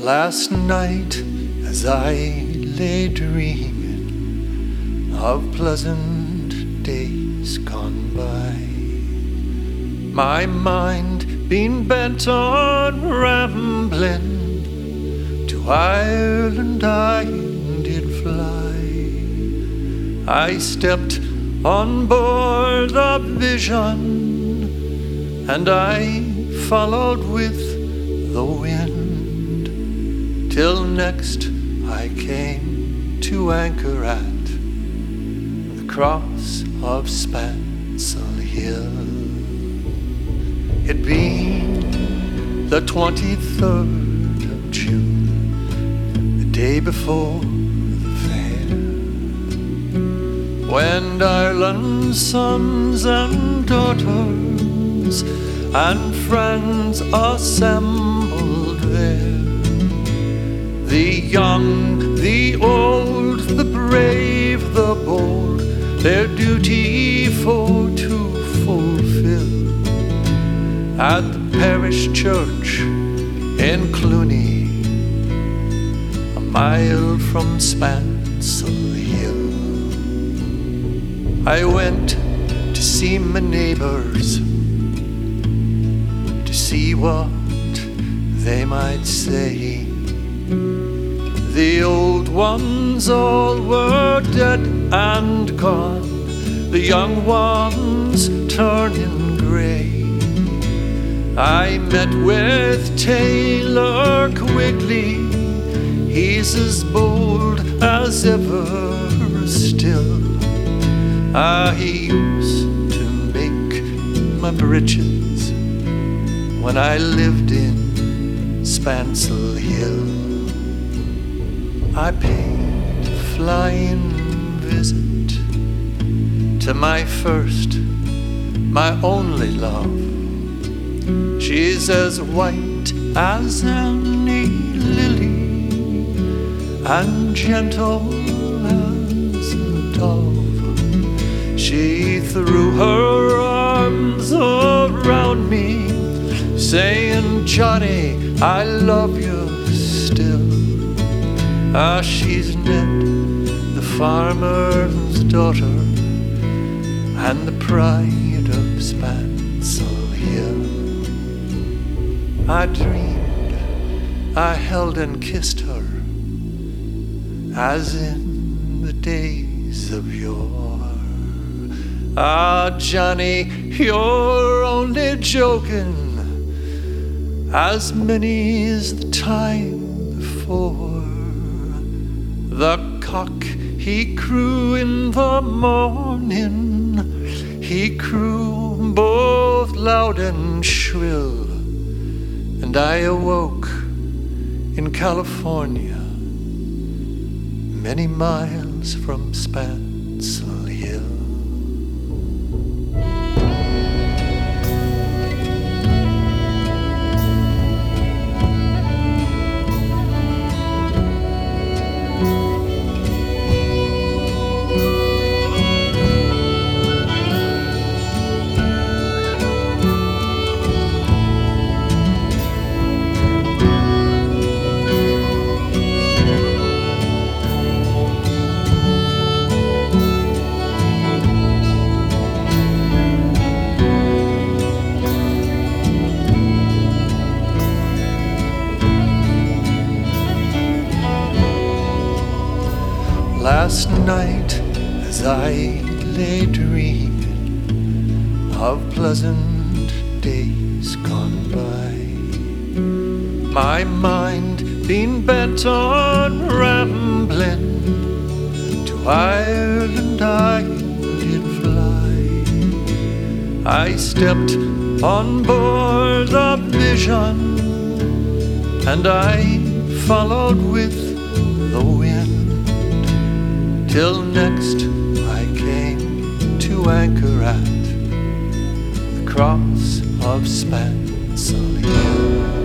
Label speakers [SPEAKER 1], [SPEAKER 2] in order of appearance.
[SPEAKER 1] Last night, as I lay dreaming of pleasant days gone by, my mind being bent on rambling, to Ireland I did fly. I stepped on board the Vision, and I followed with the wind, till next I came to anchor at the cross of Spancel Hill. It being the 23rd of June, the day before the fair, when Ireland's sons and daughters and friends assembled there, the young, the old, the brave, the bold, their duty for to fulfill. At the parish church in Cluny, a mile from Spancel Hill, I went to see my neighbours, to see what they might say. The old ones all were dead and gone, the young ones turning grey. I met with Taylor Quigley, he's as bold as ever still. He used to make my breeches when I lived in Spancel Hill. I paid a flying visit to my first, my only love. She's as white as any lily and gentle as a dove. She threw her arms around me, saying, "Johnny, I love you still." She's Ned, the farmer's daughter, and the pride of Spancel Hill. I dreamed I held and kissed her, as in the days of yore. Johnny, you're only joking, as many as the time before. The cock he crew in the morning, he crew both loud and shrill, and I awoke in California, many miles from Spancel Hill. Last night, as I lay dreaming of pleasant days gone by, my mind being bent on rambling, to Ireland I did fly. I stepped on board the Vision, and I followed with the wind, till next I came to anchor at the cross of Spancel Hill.